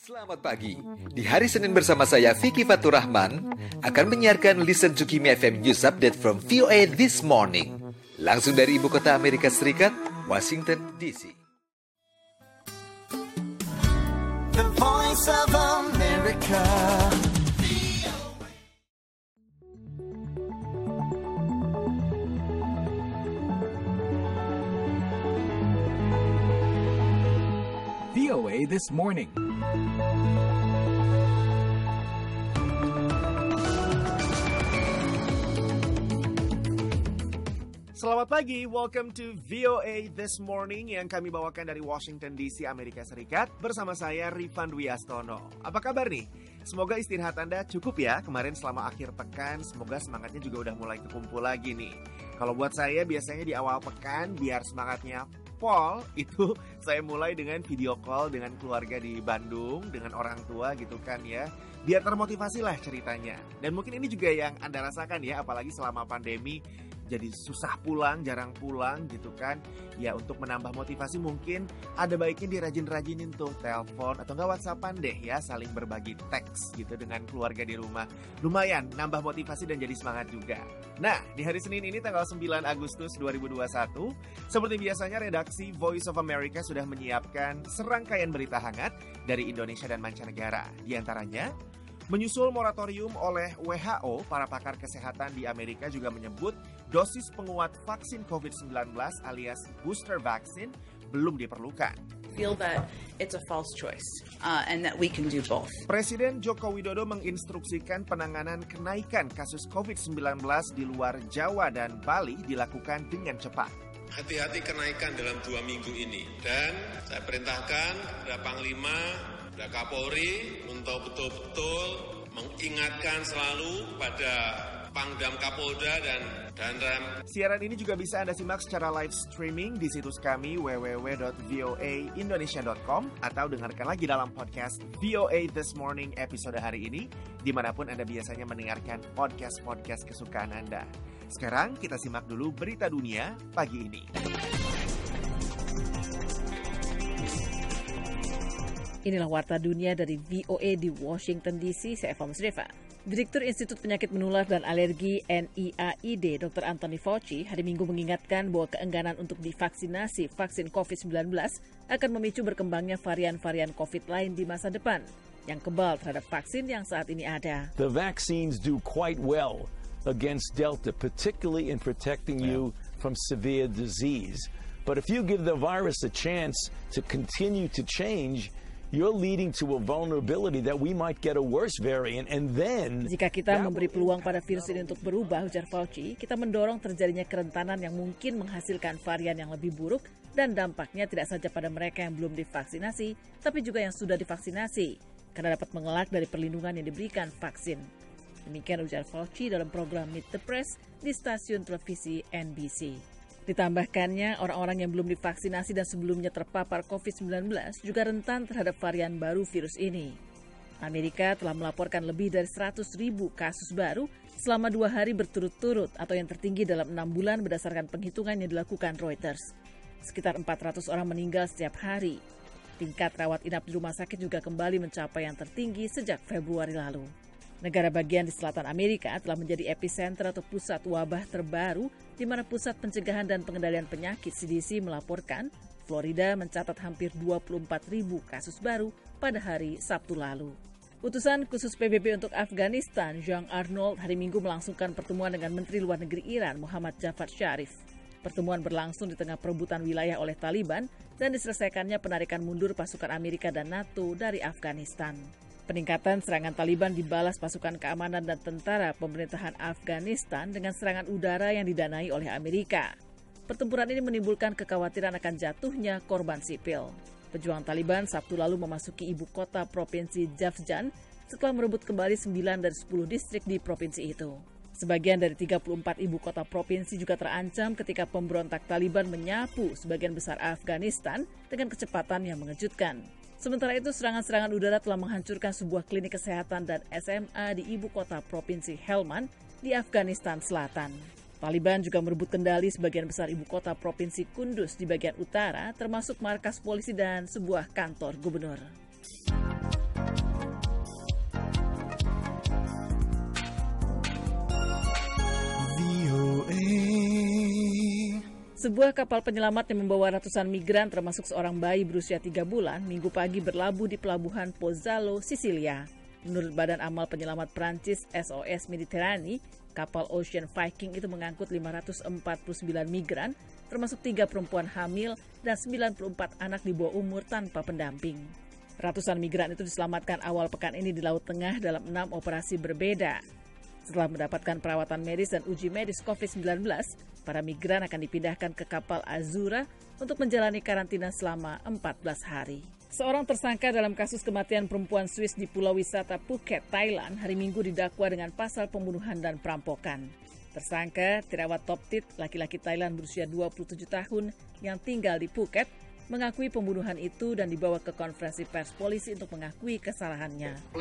Selamat pagi. Di hari Senin bersama saya Vicky Fatur Rahman akan menyiarkan Listen to Kimi FM News Update from VOA This Morning. Langsung dari ibu kota Amerika Serikat, Washington DC. The Voice of America. VOA This Morning. Selamat pagi, welcome to VOA This Morning yang kami bawakan dari Washington DC, Amerika Serikat bersama saya Rifan Dwi Astono. Apa kabar nih? Semoga istirahat Anda cukup ya kemarin selama akhir pekan, semoga semangatnya juga udah mulai kekumpul lagi nih. Kalau buat saya biasanya di awal pekan biar semangatnya pol, itu saya mulai dengan video call dengan keluarga di Bandung, dengan orang tua gitu kan ya. Biar termotivasi lah ceritanya. Dan mungkin ini juga yang Anda rasakan ya, apalagi selama pandemi. Jadi susah pulang, jarang pulang gitu kan. Ya untuk menambah motivasi mungkin ada baiknya dirajin-rajinin tuh telepon atau enggak WhatsAppan deh ya, saling berbagi teks gitu dengan keluarga di rumah. Lumayan nambah motivasi dan jadi semangat juga. Nah, di hari Senin ini tanggal 9 Agustus 2021, seperti biasanya redaksi Voice of America sudah menyiapkan serangkaian berita hangat dari Indonesia dan mancanegara. Di antaranya, menyusul moratorium oleh WHO, para pakar kesehatan di Amerika juga menyebut dosis penguat vaksin COVID-19 alias booster vaksin belum diperlukan. Feel that it's a false choice and that we can do both. Presiden Joko Widodo menginstruksikan penanganan kenaikan kasus COVID-19 di luar Jawa dan Bali dilakukan dengan cepat. Hati-hati kenaikan dalam 2 minggu ini. Dan saya perintahkan kepada Panglima, kepada Kapolri untuk betul-betul mengingatkan selalu pada Pangdam Kapolda dan Danram. Siaran ini juga bisa Anda simak secara live streaming di situs kami www.voaindonesia.com atau dengarkan lagi dalam podcast VOA This Morning episode hari ini dimanapun Anda biasanya mendengarkan podcast-podcast kesukaan Anda. Sekarang kita simak dulu berita dunia pagi ini. Inilah Warta Dunia dari VOA di Washington DC, saya Eva Musreva. Direktur Institut Penyakit Menular dan Alergi NIAID, Dr. Anthony Fauci, hari Minggu mengingatkan bahwa keengganan untuk divaksinasi vaksin COVID-19 akan memicu berkembangnya varian-varian COVID lain di masa depan yang kebal terhadap vaksin yang saat ini ada. The vaccines do quite well against Delta, particularly in protecting you from severe disease. But if you give the virus a chance to continue to change, you're leading to a vulnerability that we might get a worse variant and then... Jika kita memberi peluang pada virus ini untuk berubah, ujar Fauci, kita mendorong terjadinya kerentanan yang mungkin menghasilkan varian yang lebih buruk dan dampaknya tidak saja pada mereka yang belum divaksinasi, tapi juga yang sudah divaksinasi, karena dapat mengelak dari perlindungan yang diberikan vaksin. Demikian ujar Fauci dalam program Meet the Press di stasiun televisi NBC. Ditambahkannya, orang-orang yang belum divaksinasi dan sebelumnya terpapar COVID-19 juga rentan terhadap varian baru virus ini. Amerika telah melaporkan lebih dari 100.000 kasus baru selama 2 hari berturut-turut atau yang tertinggi dalam 6 bulan berdasarkan penghitungan yang dilakukan Reuters. Sekitar 400 orang meninggal setiap hari. Tingkat rawat inap di rumah sakit juga kembali mencapai yang tertinggi sejak Februari lalu. Negara bagian di selatan Amerika telah menjadi epicenter atau pusat wabah terbaru di mana Pusat Pencegahan dan Pengendalian Penyakit CDC melaporkan Florida mencatat hampir 24.000 kasus baru pada hari Sabtu lalu. Utusan khusus PBB untuk Afghanistan, Jean Arnold, hari Minggu melangsungkan pertemuan dengan Menteri Luar Negeri Iran, Muhammad Javad Zarif. Pertemuan berlangsung di tengah perebutan wilayah oleh Taliban dan diselesaikannya penarikan mundur pasukan Amerika dan NATO dari Afghanistan. Peningkatan serangan Taliban dibalas pasukan keamanan dan tentara pemerintahan Afghanistan dengan serangan udara yang didanai oleh Amerika. Pertempuran ini menimbulkan kekhawatiran akan jatuhnya korban sipil. Pejuang Taliban Sabtu lalu memasuki ibu kota provinsi Jafjan setelah merebut kembali 9 dari 10 distrik di provinsi itu. Sebagian dari 34 ibu kota provinsi juga terancam ketika pemberontak Taliban menyapu sebagian besar Afghanistan dengan kecepatan yang mengejutkan. Sementara itu, serangan-serangan udara telah menghancurkan sebuah klinik kesehatan dan SMA di ibu kota provinsi Helmand di Afghanistan Selatan. Taliban juga merebut kendali sebagian besar ibu kota provinsi Kunduz di bagian utara, termasuk markas polisi dan sebuah kantor gubernur. Sebuah kapal penyelamat yang membawa ratusan migran termasuk seorang bayi berusia 3 bulan Minggu pagi berlabuh di pelabuhan Pozzallo, Sisilia. Menurut Badan Amal Penyelamat Prancis SOS Mediterranee, kapal Ocean Viking itu mengangkut 549 migran, termasuk 3 perempuan hamil dan 94 anak di bawah umur tanpa pendamping. Ratusan migran itu diselamatkan awal pekan ini di Laut Tengah dalam 6 operasi berbeda. Setelah mendapatkan perawatan medis dan uji medis COVID-19, para migran akan dipindahkan ke kapal Azura untuk menjalani karantina selama 14 hari. Seorang tersangka dalam kasus kematian perempuan Swiss di Pulau Wisata Phuket, Thailand, hari Minggu didakwa dengan pasal pembunuhan dan perampokan. Tersangka Tirawan Toptit, laki-laki Thailand berusia 27 tahun yang tinggal di Phuket, mengakui pembunuhan itu dan dibawa ke konferensi pers polisi untuk mengakui kesalahannya.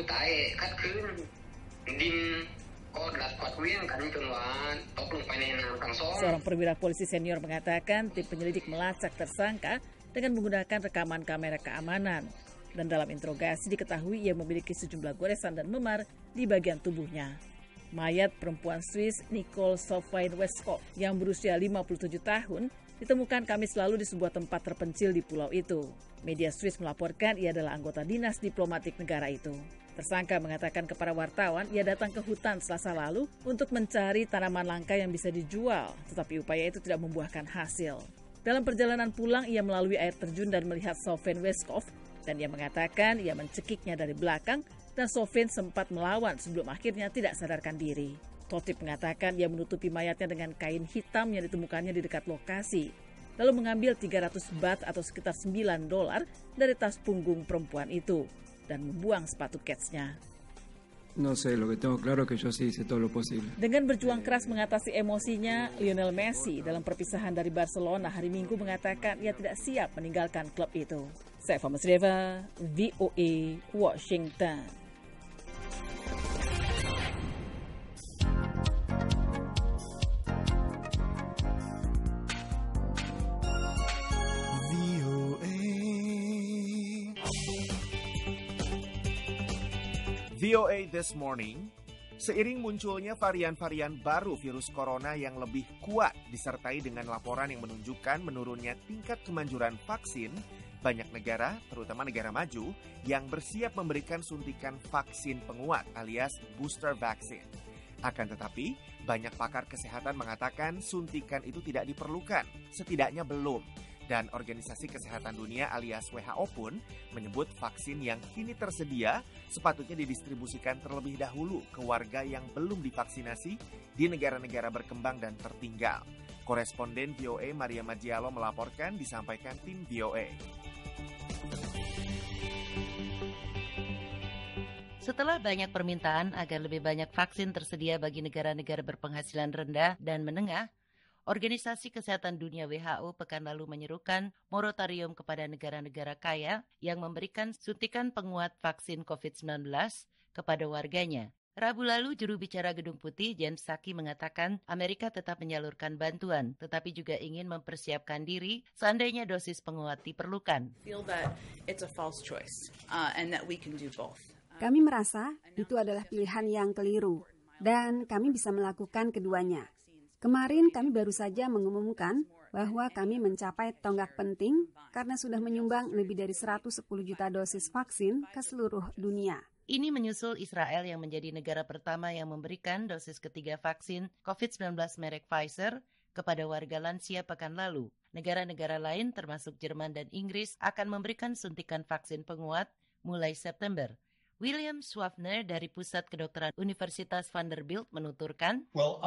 Seorang perwira polisi senior mengatakan tim penyelidik melacak tersangka dengan menggunakan rekaman kamera keamanan. Dan dalam interogasi diketahui ia memiliki sejumlah goresan dan memar di bagian tubuhnya. Mayat perempuan Swiss Nicole Sophie Westcott yang berusia 57 tahun ditemukan Kamis lalu di sebuah tempat terpencil di pulau itu. Media Swiss melaporkan ia adalah anggota dinas diplomatik negara itu. Tersangka mengatakan kepada wartawan ia datang ke hutan Selasa lalu untuk mencari tanaman langka yang bisa dijual, tetapi upaya itu tidak membuahkan hasil. Dalam perjalanan pulang ia melalui air terjun dan melihat Sophie Westcott dan ia mengatakan ia mencekiknya dari belakang dan Sophie sempat melawan sebelum akhirnya tidak sadarkan diri. Toptit mengatakan ia menutupi mayatnya dengan kain hitam yang ditemukannya di dekat lokasi, lalu mengambil 300 baht atau sekitar $9 dari tas punggung perempuan itu dan membuang sepatu ketsnya. No sé, lo que tengo claro es que yo sí hice todo lo posible. Dengan berjuang keras mengatasi emosinya, Lionel Messi dalam perpisahan dari Barcelona hari Minggu mengatakan ia tidak siap meninggalkan klub itu. Saya Fama Sreva, VOA, Washington. VOA This Morning, seiring munculnya varian-varian baru virus corona yang lebih kuat disertai dengan laporan yang menunjukkan menurunnya tingkat kemanjuran vaksin, banyak negara, terutama negara maju, yang bersiap memberikan suntikan vaksin penguat alias booster vaccine. Akan tetapi, banyak pakar kesehatan mengatakan suntikan itu tidak diperlukan, setidaknya belum. Dan Organisasi Kesehatan Dunia alias WHO pun menyebut vaksin yang kini tersedia sepatutnya didistribusikan terlebih dahulu ke warga yang belum divaksinasi di negara-negara berkembang dan tertinggal. Koresponden VOA Maria Maggialo melaporkan, disampaikan tim VOA. Setelah banyak permintaan agar lebih banyak vaksin tersedia bagi negara-negara berpenghasilan rendah dan menengah, Organisasi Kesehatan Dunia WHO pekan lalu menyerukan moratorium kepada negara-negara kaya yang memberikan suntikan penguat vaksin COVID-19 kepada warganya. Rabu lalu, juru bicara Gedung Putih, Jen Psaki, mengatakan Amerika tetap menyalurkan bantuan, tetapi juga ingin mempersiapkan diri seandainya dosis penguat diperlukan. Kami merasa itu adalah pilihan yang keliru, dan kami bisa melakukan keduanya. Kemarin kami baru saja mengumumkan bahwa kami mencapai tonggak penting karena sudah menyumbang lebih dari 110 juta dosis vaksin ke seluruh dunia. Ini menyusul Israel yang menjadi negara pertama yang memberikan dosis ketiga vaksin COVID-19 merek Pfizer kepada warga lansia pekan lalu. Negara-negara lain termasuk Jerman dan Inggris akan memberikan suntikan vaksin penguat mulai September. William Swafner dari Pusat Kedokteran Universitas Vanderbilt menuturkan,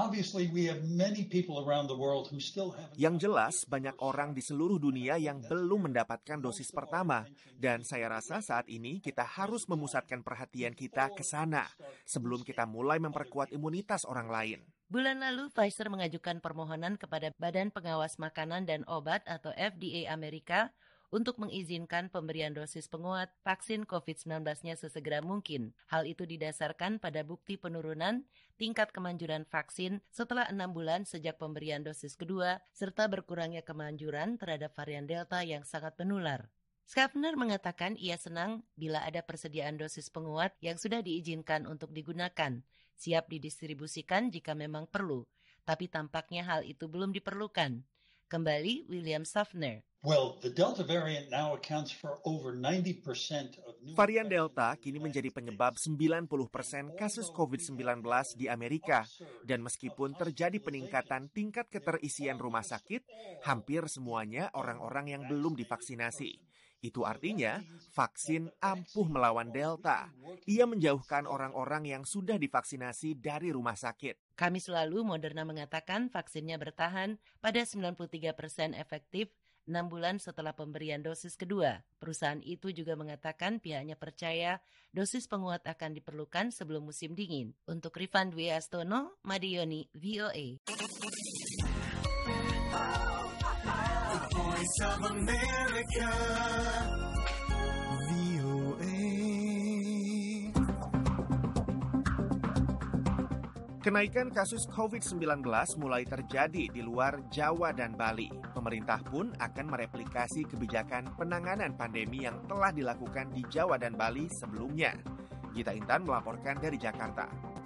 yang jelas banyak orang di seluruh dunia yang belum mendapatkan dosis pertama, dan saya rasa saat ini kita harus memusatkan perhatian kita ke sana sebelum kita mulai memperkuat imunitas orang lain. Bulan lalu, Pfizer mengajukan permohonan kepada Badan Pengawas Makanan dan Obat atau FDA Amerika untuk mengizinkan pemberian dosis penguat vaksin COVID-19-nya sesegera mungkin. Hal itu didasarkan pada bukti penurunan tingkat kemanjuran vaksin setelah 6 bulan sejak pemberian dosis kedua, serta berkurangnya kemanjuran terhadap varian Delta yang sangat menular. Schaffner mengatakan ia senang bila ada persediaan dosis penguat yang sudah diizinkan untuk digunakan, siap didistribusikan jika memang perlu, tapi tampaknya hal itu belum diperlukan. Kembali William Schaffner. Well, the Delta variant now accounts for over 90% of new Varian Delta kini menjadi penyebab 90% kasus COVID-19 di Amerika. Dan meskipun terjadi peningkatan tingkat keterisian rumah sakit, hampir semuanya orang-orang yang belum divaksinasi. Itu artinya vaksin ampuh melawan Delta. Ia menjauhkan orang-orang yang sudah divaksinasi dari rumah sakit. Kamis lalu Moderna mengatakan vaksinnya bertahan pada 93% efektif 6 bulan setelah pemberian dosis kedua. Perusahaan itu juga mengatakan pihaknya percaya dosis penguat akan diperlukan sebelum musim dingin. Untuk Rifan Dwi Astono, Madioni, VOA. Voice of America, VOA. Kenaikan kasus COVID-19 mulai terjadi di luar Jawa dan Bali. Pemerintah pun akan mereplikasi kebijakan penanganan pandemi yang telah dilakukan di Jawa dan Bali sebelumnya. Gita Intan melaporkan dari Jakarta.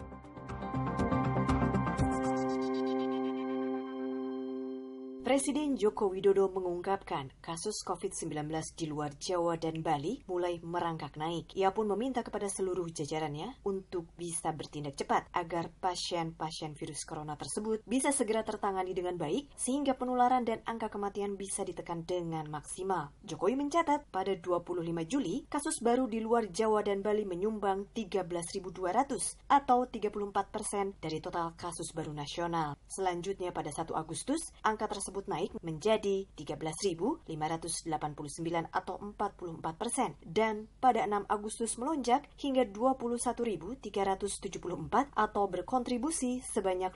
Presiden Joko Widodo mengungkapkan kasus COVID-19 di luar Jawa dan Bali mulai merangkak naik. Ia pun meminta kepada seluruh jajarannya untuk bisa bertindak cepat agar pasien-pasien virus corona tersebut bisa segera tertangani dengan baik sehingga penularan dan angka kematian bisa ditekan dengan maksimal. Jokowi mencatat pada 25 Juli kasus baru di luar Jawa dan Bali menyumbang 13.200 atau 34% dari total kasus baru nasional. Selanjutnya pada 1 Agustus angka tersebut naik menjadi 13.589 atau 44%. Dan pada 6 Agustus melonjak hingga 21.374 atau berkontribusi sebanyak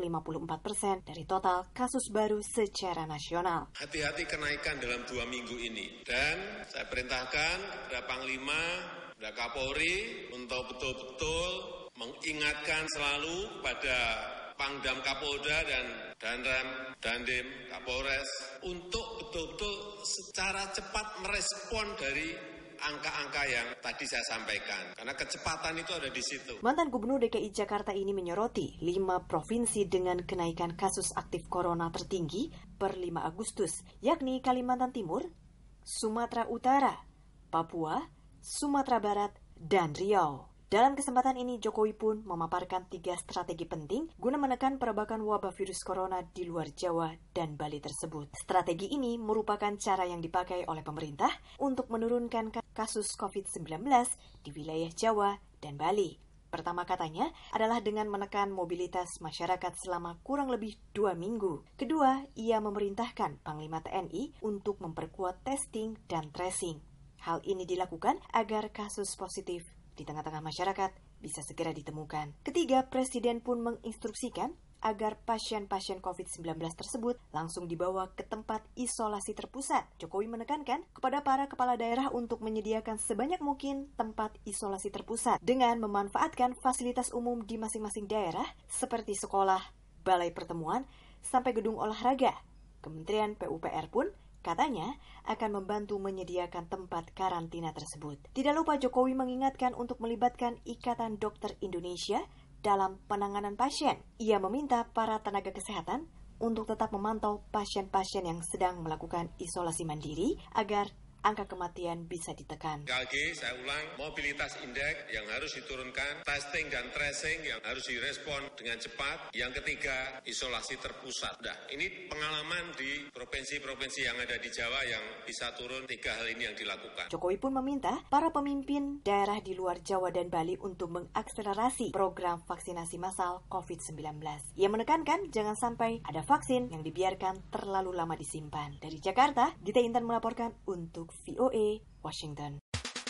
54% dari total kasus baru secara nasional. Hati-hati kenaikan dalam 2 minggu ini. Dan saya perintahkan kepada Panglima, kepada Kapolri untuk betul-betul mengingatkan selalu pada Pangdam Kapolda dan Danram, Dandim, Kapolres untuk betul-betul secara cepat merespon dari angka-angka yang tadi saya sampaikan. Karena kecepatan itu ada di situ. Mantan Gubernur DKI Jakarta ini menyoroti 5 provinsi dengan kenaikan kasus aktif corona tertinggi per 5 Agustus, yakni Kalimantan Timur, Sumatera Utara, Papua, Sumatera Barat, dan Riau. Dalam kesempatan ini, Jokowi pun memaparkan 3 strategi penting guna menekan perebakan wabah virus corona di luar Jawa dan Bali tersebut. Strategi ini merupakan cara yang dipakai oleh pemerintah untuk menurunkan kasus COVID-19 di wilayah Jawa dan Bali. Pertama katanya adalah dengan menekan mobilitas masyarakat selama kurang lebih 2 minggu. Kedua, ia memerintahkan Panglima TNI untuk memperkuat testing dan tracing. Hal ini dilakukan agar kasus positif di tengah-tengah masyarakat bisa segera ditemukan. Ketiga, Presiden pun menginstruksikan agar pasien-pasien COVID-19 tersebut langsung dibawa ke tempat isolasi terpusat. Jokowi menekankan kepada para kepala daerah untuk menyediakan sebanyak mungkin tempat isolasi terpusat dengan memanfaatkan fasilitas umum di masing-masing daerah seperti sekolah, balai pertemuan, sampai gedung olahraga. Kementerian PUPR pun katanya akan membantu menyediakan tempat karantina tersebut. Tidak lupa Jokowi mengingatkan untuk melibatkan Ikatan Dokter Indonesia dalam penanganan pasien. Ia meminta para tenaga kesehatan untuk tetap memantau pasien-pasien yang sedang melakukan isolasi mandiri agar angka kematian bisa ditekan. Sekali lagi saya ulang, mobilitas indeks yang harus diturunkan, testing dan tracing yang harus direspon dengan cepat. Yang ketiga, isolasi terpusat. Nah, ini pengalaman di provinsi-provinsi yang ada di Jawa yang bisa turun 3 hal ini yang dilakukan. Jokowi pun meminta para pemimpin daerah di luar Jawa dan Bali untuk mengakselerasi program vaksinasi massal COVID-19. Ia menekankan jangan sampai ada vaksin yang dibiarkan terlalu lama disimpan. Dari Jakarta, Gita Intan melaporkan untuk VOA Washington.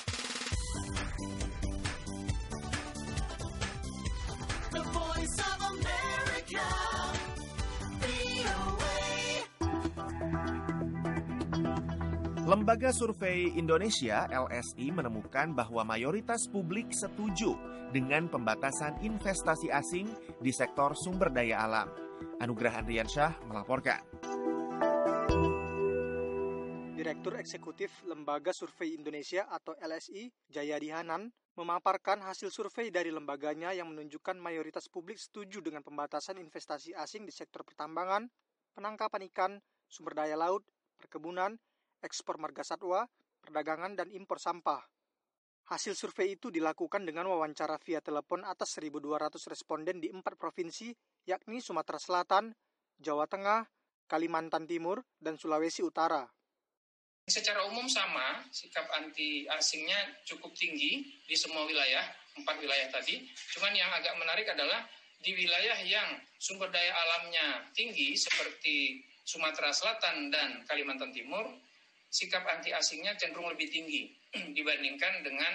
The Voice of America, VOA. Lembaga Survei Indonesia (LSI) menemukan bahwa mayoritas publik setuju dengan pembatasan investasi asing di sektor sumber daya alam. Anugrah Andriansyah melaporkan. Direktur Eksekutif Lembaga Survei Indonesia atau LSI, Jayadi Hanan, memaparkan hasil survei dari lembaganya yang menunjukkan mayoritas publik setuju dengan pembatasan investasi asing di sektor pertambangan, penangkapan ikan, sumber daya laut, perkebunan, ekspor marga satwa, perdagangan, dan impor sampah. Hasil survei itu dilakukan dengan wawancara via telepon atas 1.200 responden di 4 provinsi, yakni Sumatera Selatan, Jawa Tengah, Kalimantan Timur, dan Sulawesi Utara. Secara umum sama, sikap anti asingnya cukup tinggi di semua wilayah, 4 wilayah tadi. Cuman yang agak menarik adalah di wilayah yang sumber daya alamnya tinggi seperti Sumatera Selatan dan Kalimantan Timur, sikap anti asingnya cenderung lebih tinggi dibandingkan dengan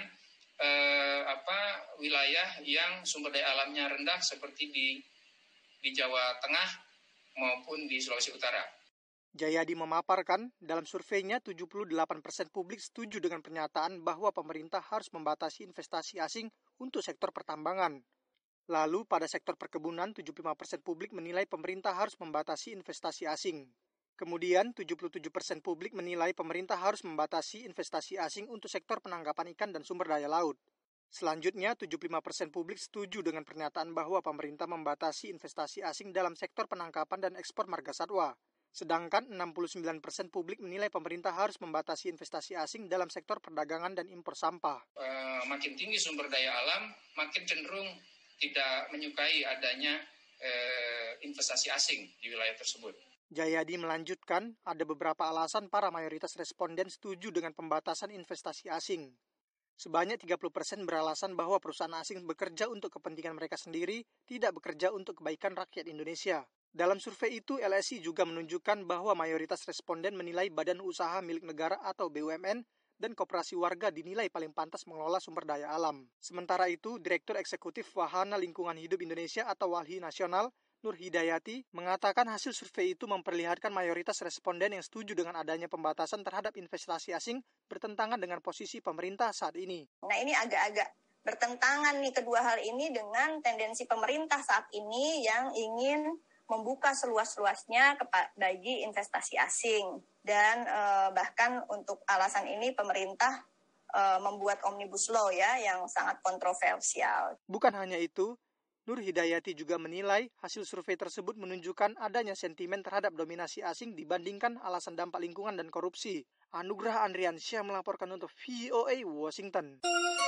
wilayah yang sumber daya alamnya rendah seperti di Jawa Tengah maupun di Sulawesi Utara. Jayadi memaparkan, dalam surveinya 78% publik setuju dengan pernyataan bahwa pemerintah harus membatasi investasi asing untuk sektor pertambangan. Lalu pada sektor perkebunan, 75% publik menilai pemerintah harus membatasi investasi asing. Kemudian 77% publik menilai pemerintah harus membatasi investasi asing untuk sektor penangkapan ikan dan sumber daya laut. Selanjutnya, 75% publik setuju dengan pernyataan bahwa pemerintah membatasi investasi asing dalam sektor penangkapan dan ekspor marga satwa. Sedangkan 69% publik menilai pemerintah harus membatasi investasi asing dalam sektor perdagangan dan impor sampah. Makin tinggi sumber daya alam, makin cenderung tidak menyukai adanya investasi asing di wilayah tersebut. Jayadi melanjutkan, ada beberapa alasan para mayoritas responden setuju dengan pembatasan investasi asing. Sebanyak 30% beralasan bahwa perusahaan asing bekerja untuk kepentingan mereka sendiri, tidak bekerja untuk kebaikan rakyat Indonesia. Dalam survei itu, LSI juga menunjukkan bahwa mayoritas responden menilai badan usaha milik negara atau BUMN dan koperasi warga dinilai paling pantas mengelola sumber daya alam. Sementara itu, Direktur Eksekutif Wahana Lingkungan Hidup Indonesia atau WALHI Nasional, Nur Hidayati, mengatakan hasil survei itu memperlihatkan mayoritas responden yang setuju dengan adanya pembatasan terhadap investasi asing bertentangan dengan posisi pemerintah saat ini. Nah, ini agak-agak bertentangan nih kedua hal ini dengan tendensi pemerintah saat ini yang ingin membuka seluas-luasnya bagi investasi asing. Dan bahkan untuk alasan ini pemerintah membuat Omnibus Law ya yang sangat kontroversial. Bukan hanya itu, Nur Hidayati juga menilai hasil survei tersebut menunjukkan adanya sentimen terhadap dominasi asing dibandingkan alasan dampak lingkungan dan korupsi. Anugrah Andriansyah melaporkan untuk VOA Washington.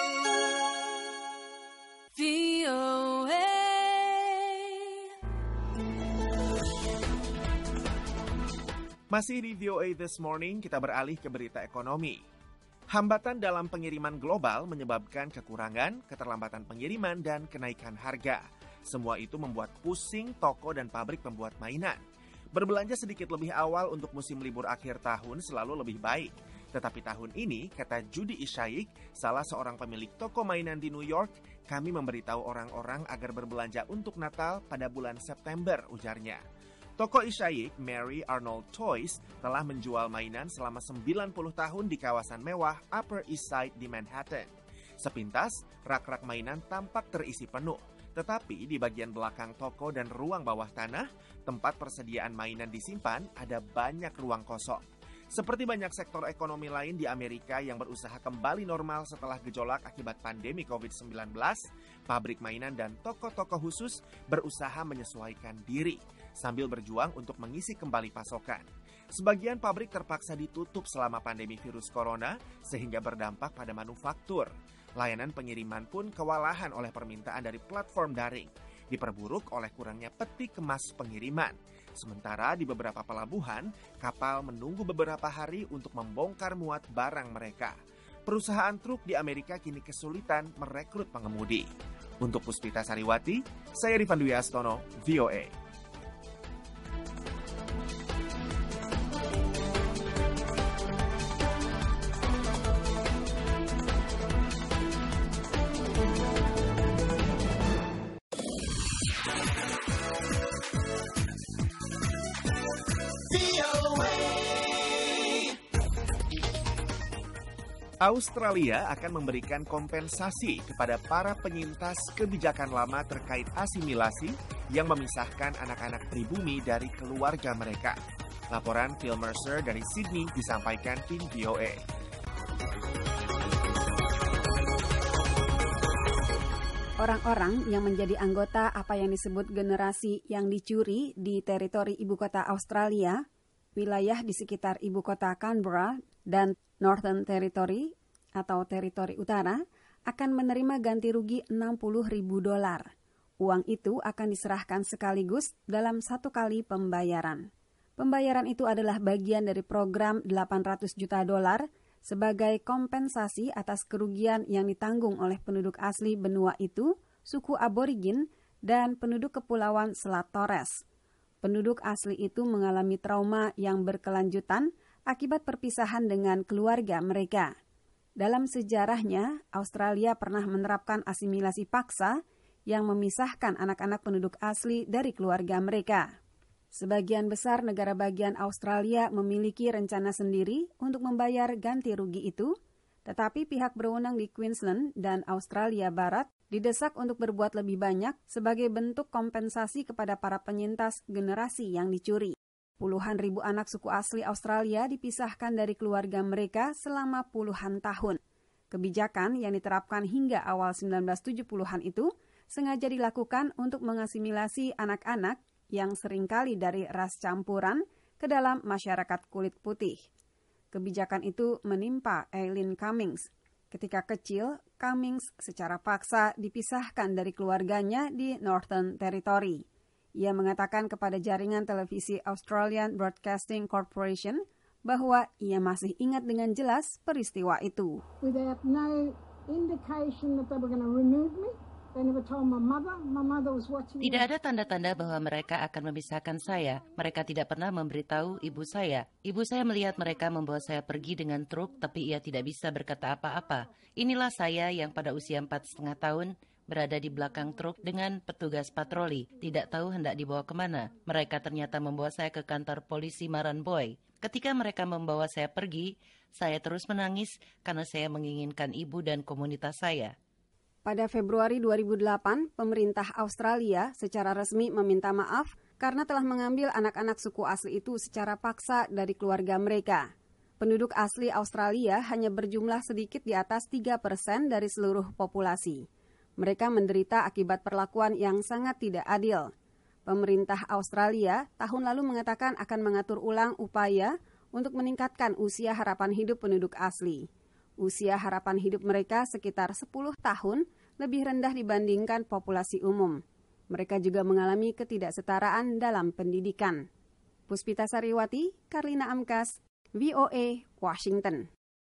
VOA. Masih di VOA This Morning, kita beralih ke berita ekonomi. Hambatan dalam pengiriman global menyebabkan kekurangan, keterlambatan pengiriman, dan kenaikan harga. Semua itu membuat pusing toko dan pabrik pembuat mainan. Berbelanja sedikit lebih awal untuk musim libur akhir tahun selalu lebih baik. Tetapi tahun ini, kata Judy Ishaik, salah seorang pemilik toko mainan di New York, kami memberitahu orang-orang agar berbelanja untuk Natal pada bulan September, ujarnya. Toko Ishaik, Mary Arnold Toys, telah menjual mainan selama 90 tahun di kawasan mewah Upper East Side di Manhattan. Sepintas, rak-rak mainan tampak terisi penuh. Tetapi di bagian belakang toko dan ruang bawah tanah, tempat persediaan mainan disimpan, ada banyak ruang kosong. Seperti banyak sektor ekonomi lain di Amerika yang berusaha kembali normal setelah gejolak akibat pandemi COVID-19, pabrik mainan dan toko-toko khusus berusaha menyesuaikan diri sambil berjuang untuk mengisi kembali pasokan. Sebagian pabrik terpaksa ditutup selama pandemi virus corona sehingga berdampak pada manufaktur. Layanan pengiriman pun kewalahan oleh permintaan dari platform daring, diperburuk oleh kurangnya peti kemas pengiriman. Sementara di beberapa pelabuhan, kapal menunggu beberapa hari untuk membongkar muat barang mereka. Perusahaan truk di Amerika kini kesulitan merekrut pengemudi. Untuk Puspita Sariwati, saya Rifan Dwi Astono, VOA. Australia akan memberikan kompensasi kepada para penyintas kebijakan lama terkait asimilasi yang memisahkan anak-anak pribumi dari keluarga mereka. Laporan Phil Mercer dari Sydney disampaikan tim VOA. Orang-orang yang menjadi anggota apa yang disebut generasi yang dicuri di teritori ibu kota Australia wilayah di sekitar ibu kota Canberra dan Northern Territory atau Teritori Utara akan menerima ganti rugi $60.000. Uang itu akan diserahkan sekaligus dalam satu kali pembayaran. Pembayaran itu adalah bagian dari program $800 juta sebagai kompensasi atas kerugian yang ditanggung oleh penduduk asli benua itu, suku aborigin, dan penduduk kepulauan Selat Torres. Penduduk asli itu mengalami trauma yang berkelanjutan akibat perpisahan dengan keluarga mereka. Dalam sejarahnya, Australia pernah menerapkan asimilasi paksa yang memisahkan anak-anak penduduk asli dari keluarga mereka. Sebagian besar negara bagian Australia memiliki rencana sendiri untuk membayar ganti rugi itu, tetapi pihak berwenang di Queensland dan Australia Barat didesak untuk berbuat lebih banyak sebagai bentuk kompensasi kepada para penyintas generasi yang dicuri. Puluhan ribu anak suku asli Australia dipisahkan dari keluarga mereka selama puluhan tahun. Kebijakan yang diterapkan hingga awal 1970-an itu sengaja dilakukan untuk mengasimilasi anak-anak yang seringkali dari ras campuran ke dalam masyarakat kulit putih. Kebijakan itu menimpa Aileen Cummings. Ketika kecil, Cummings secara paksa dipisahkan dari keluarganya di Northern Territory. Ia mengatakan kepada jaringan televisi Australian Broadcasting Corporation bahwa ia masih ingat dengan jelas peristiwa itu. Without no indication that they were going to remove me. Tidak ada tanda-tanda bahwa mereka akan memisahkan saya. Mereka tidak pernah memberitahu ibu saya. Ibu saya melihat mereka membawa saya pergi dengan truk, tapi ia tidak bisa berkata apa-apa. Inilah saya yang pada usia 4,5 tahun berada di belakang truk dengan petugas patroli. Tidak tahu hendak dibawa kemana. Mereka ternyata membawa saya ke kantor polisi Maranboy. Ketika mereka membawa saya pergi, saya terus menangis karena saya menginginkan ibu dan komunitas saya. Pada Februari 2008, pemerintah Australia secara resmi meminta maaf karena telah mengambil anak-anak suku asli itu secara paksa dari keluarga mereka. Penduduk asli Australia hanya berjumlah sedikit di atas 3% dari seluruh populasi. Mereka menderita akibat perlakuan yang sangat tidak adil. Pemerintah Australia tahun lalu mengatakan akan mengatur ulang upaya untuk meningkatkan usia harapan hidup penduduk asli. Usia harapan hidup mereka sekitar 10 tahun lebih rendah dibandingkan populasi umum. Mereka juga mengalami ketidaksetaraan dalam pendidikan. Puspita Sariwati, Karlina Amkas, VOA, Washington.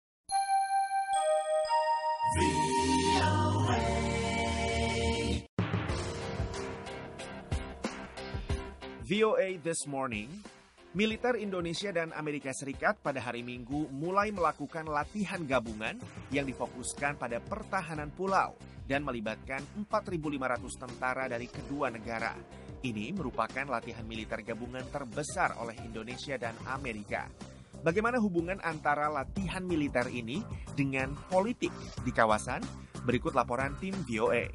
VOA This Morning. Militer Indonesia dan Amerika Serikat pada hari Minggu mulai melakukan latihan gabungan yang difokuskan pada pertahanan pulau dan melibatkan 4.500 tentara dari kedua negara. Ini merupakan latihan militer gabungan terbesar oleh Indonesia dan Amerika. Bagaimana hubungan antara latihan militer ini dengan politik di kawasan? Berikut laporan tim VOA.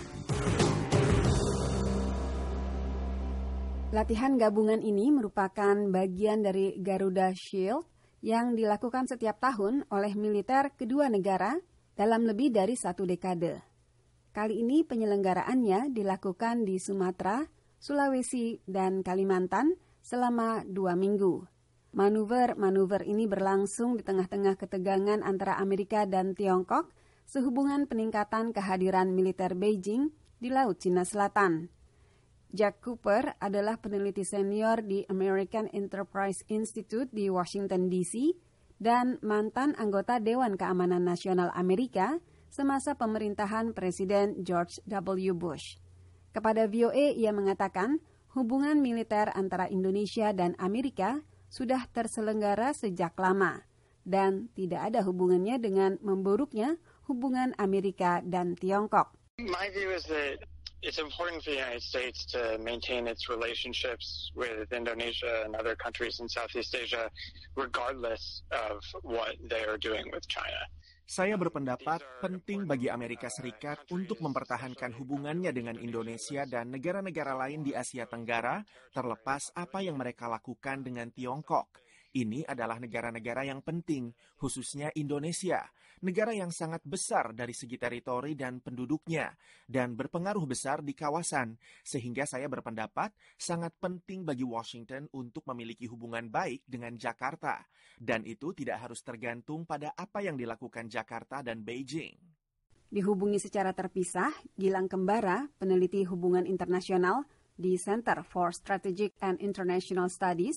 Latihan gabungan ini merupakan bagian dari Garuda Shield yang dilakukan setiap tahun oleh militer kedua negara dalam lebih dari 1 dekade. Kali ini penyelenggaraannya dilakukan di Sumatera, Sulawesi, dan Kalimantan selama 2 minggu. Manuver-manuver ini berlangsung di tengah-tengah ketegangan antara Amerika dan Tiongkok sehubungan peningkatan kehadiran militer Beijing di Laut Cina Selatan. Jack Cooper adalah peneliti senior di American Enterprise Institute di Washington, D.C. dan mantan anggota Dewan Keamanan Nasional Amerika semasa pemerintahan Presiden George W. Bush. Kepada VOA, ia mengatakan hubungan militer antara Indonesia dan Amerika sudah terselenggara sejak lama dan tidak ada hubungannya dengan memburuknya hubungan Amerika dan Tiongkok. My view is that it's important for the United States to maintain its relationships with Indonesia and other countries in Southeast Asia, regardless of what they are doing with China. Saya berpendapat penting bagi Amerika Serikat untuk mempertahankan hubungannya dengan Indonesia dan negara-negara lain di Asia Tenggara, terlepas apa yang mereka lakukan dengan Tiongkok. Ini adalah negara-negara yang penting, khususnya Indonesia. negara yang sangat besar dari segi teritori dan penduduknya, dan berpengaruh besar di kawasan, sehingga saya berpendapat sangat penting bagi Washington untuk memiliki hubungan baik dengan Jakarta, dan itu tidak harus tergantung pada apa yang dilakukan Jakarta dan Beijing. Dihubungi secara terpisah, Gilang Kembara, peneliti hubungan internasional di Center for Strategic and International Studies,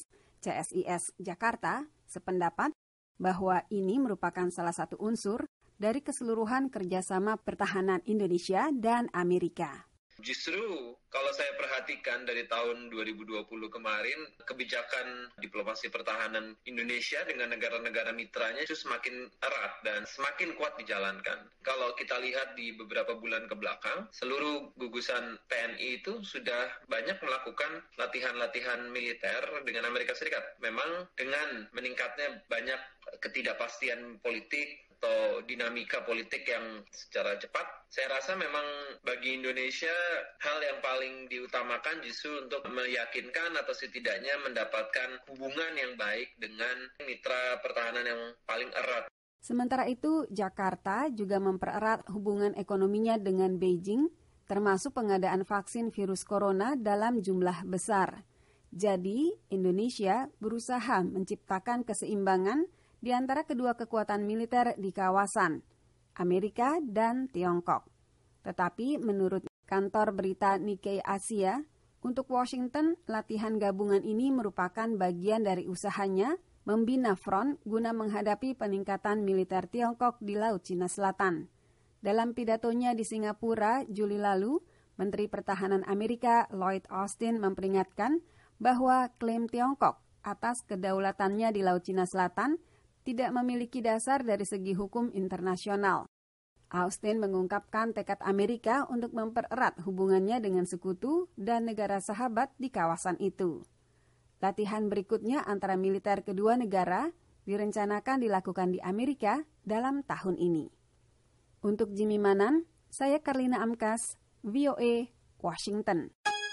CSIS Jakarta, sependapat bahwa ini merupakan salah satu unsur dari keseluruhan kerjasama pertahanan Indonesia dan Amerika. Justru kalau saya perhatikan dari tahun 2020 kemarin, kebijakan diplomasi pertahanan Indonesia dengan negara-negara mitranya itu semakin erat dan semakin kuat dijalankan. Kalau kita lihat di beberapa bulan ke belakang, seluruh gugusan TNI itu sudah banyak melakukan latihan-latihan militer dengan Amerika Serikat. Memang dengan meningkatnya banyak ketidakpastian politik atau dinamika politik yang secara cepat, saya rasa memang bagi Indonesia hal yang paling diutamakan justru untuk meyakinkan atau setidaknya mendapatkan hubungan yang baik dengan mitra pertahanan yang paling erat. Sementara itu, Jakarta juga mempererat hubungan ekonominya dengan Beijing, termasuk pengadaan vaksin virus corona dalam jumlah besar. Jadi, Indonesia berusaha menciptakan keseimbangan di antara kedua kekuatan militer di kawasan, Amerika dan Tiongkok. Tetapi menurut kantor berita Nikkei Asia, untuk Washington, latihan gabungan ini merupakan bagian dari usahanya membina front guna menghadapi peningkatan militer Tiongkok di Laut Cina Selatan. Dalam pidatonya di Singapura Juli lalu, Menteri Pertahanan Amerika Lloyd Austin memperingatkan bahwa klaim Tiongkok atas kedaulatannya di Laut Cina Selatan tidak memiliki dasar dari segi hukum internasional. Austin mengungkapkan tekad Amerika untuk mempererat hubungannya dengan sekutu dan negara sahabat di kawasan itu. Latihan berikutnya antara militer kedua negara direncanakan dilakukan di Amerika dalam tahun ini. Untuk Jimmy Manan, saya Karlina Amkas, VOA, Washington.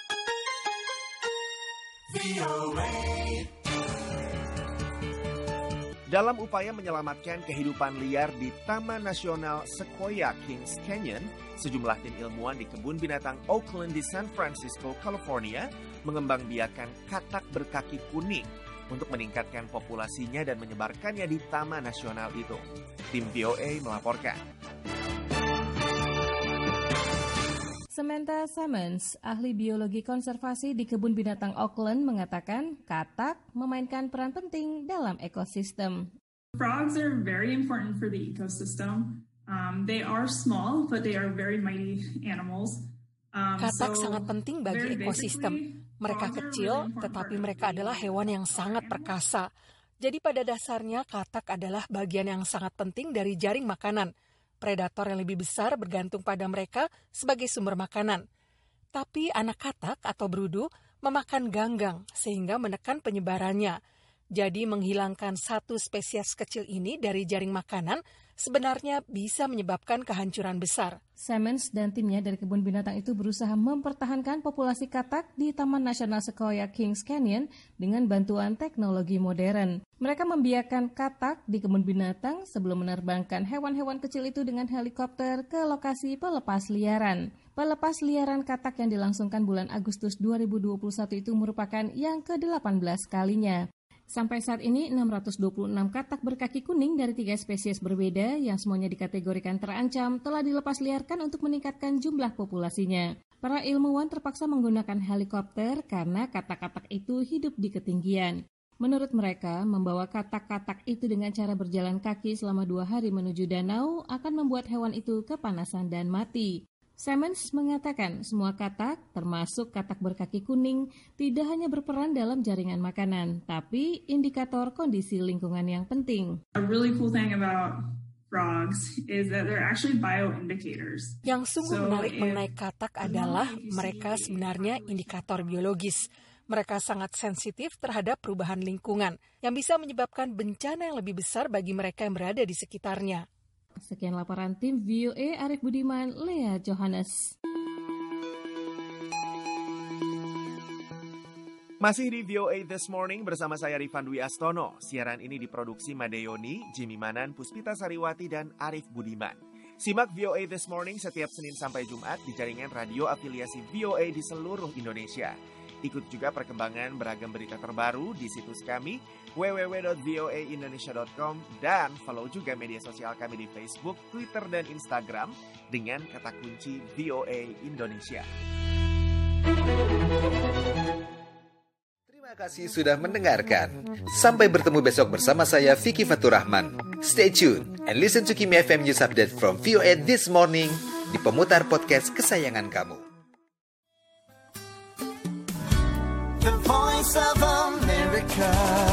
Dalam upaya menyelamatkan kehidupan liar di Taman Nasional Sequoia Kings Canyon, sejumlah tim ilmuwan di kebun binatang Oakland di San Francisco, California, mengembangbiakan katak berkaki kuning untuk meningkatkan populasinya dan menyebarkannya di Taman Nasional itu. Tim VOA melaporkan. Samantha Simmons, ahli biologi konservasi di Kebun Binatang Oakland, mengatakan katak memainkan peran penting dalam ekosistem. Frogs are very important for the ecosystem. They are small, but they are very mighty animals. Katak sangat penting bagi ekosistem. Mereka kecil, tetapi mereka adalah hewan yang sangat perkasa. Jadi pada dasarnya katak adalah bagian yang sangat penting dari jaring makanan. Predator yang lebih besar bergantung pada mereka sebagai sumber makanan. Tapi anak katak atau berudu memakan ganggang sehingga menekan penyebarannya. Jadi menghilangkan satu spesies kecil ini dari jaring makanan sebenarnya bisa menyebabkan kehancuran besar. Simmons dan timnya dari kebun binatang itu berusaha mempertahankan populasi katak di Taman Nasional Sequoia Kings Canyon dengan bantuan teknologi modern. Mereka membiarkan katak di kebun binatang sebelum menerbangkan hewan-hewan kecil itu dengan helikopter ke lokasi pelepas liaran. Pelepas liaran katak yang dilangsungkan bulan Agustus 2021 itu merupakan yang ke-18 kalinya. Sampai saat ini, 626 katak berkaki kuning dari 3 spesies berbeda yang semuanya dikategorikan terancam telah dilepas liarkan untuk meningkatkan jumlah populasinya. Para ilmuwan terpaksa menggunakan helikopter karena katak-katak itu hidup di ketinggian. Menurut mereka, membawa katak-katak itu dengan cara berjalan kaki selama 2 hari menuju danau akan membuat hewan itu kepanasan dan mati. Simmons mengatakan semua katak, termasuk katak berkaki kuning, tidak hanya berperan dalam jaringan makanan, tapi indikator kondisi lingkungan yang penting. A really cool thing about frogs is that they're actually bioindicators. Yang sungguh menarik mengenai katak adalah mereka sebenarnya indikator biologis. Mereka sangat sensitif terhadap perubahan lingkungan yang bisa menyebabkan bencana yang lebih besar bagi mereka yang berada di sekitarnya. Sekian laporan tim VOA, Arif Budiman, Lea Johannes. Masih di VOA This Morning bersama saya Rifan Dwi Astono. Siaran ini diproduksi Madeyoni, Jimmy Manan, Puspita Sariwati, dan Arif Budiman. Simak VOA This Morning setiap Senin sampai Jumat di jaringan radio afiliasi VOA di seluruh Indonesia. Ikut juga perkembangan beragam berita terbaru di situs kami www.voaindonesia.com dan follow juga media sosial kami di Facebook, Twitter, dan Instagram dengan kata kunci VOA Indonesia. Terima kasih sudah mendengarkan. Sampai bertemu besok bersama saya Vicky Faturrahman. Stay tuned and listen to Kimi FM News Update from VOA This Morning di pemutar podcast kesayangan kamu. The Voice of America.